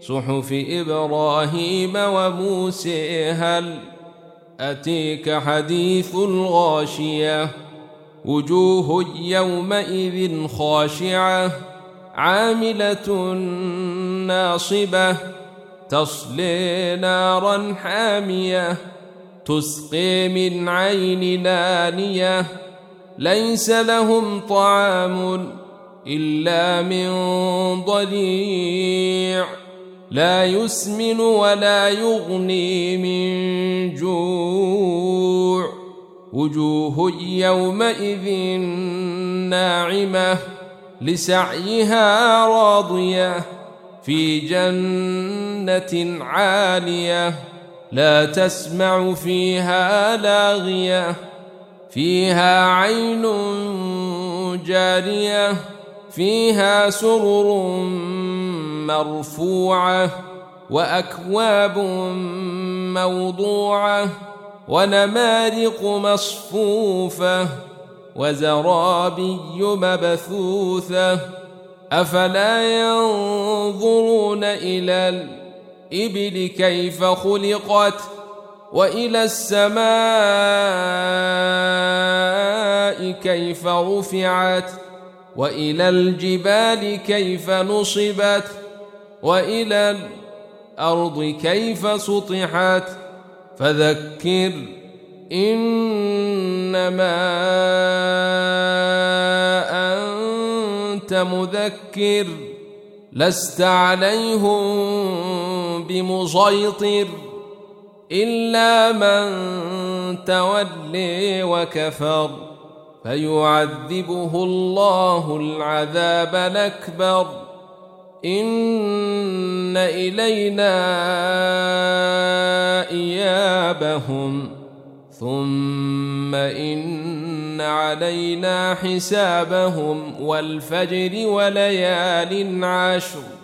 صحف إبراهيم وموسى. هل أتيك حديث الغاشية وجوه يومئذ خاشعة عاملة ناصبة تصلي نارا حامية تسقي من عين نانية ليس لهم طعام إلا من ضريع لا يسمن ولا يغني من جوع وجوه يومئذ ناعمة لسعيها راضية في جنة عالية لا تسمع فيها لاغية فيها عين جارية فيها سرر مرفوعة وأكواب موضوعة ونمارق مصفوفة وزرابي مبثوثة أفلا ينظرون إلى الإبل كيف خلقت وإلى السماء كيف رفعت وإلى الجبال كيف نصبت وإلى الأرض كيف سطحت فذكر إنما أنت مذكر لست عليهم بمسيطر إلا من تولي وكفر فيعذبه الله العذاب الأكبر إن إلينا إيابهم ثم إن علينا حسابهم والفجر وليال عشر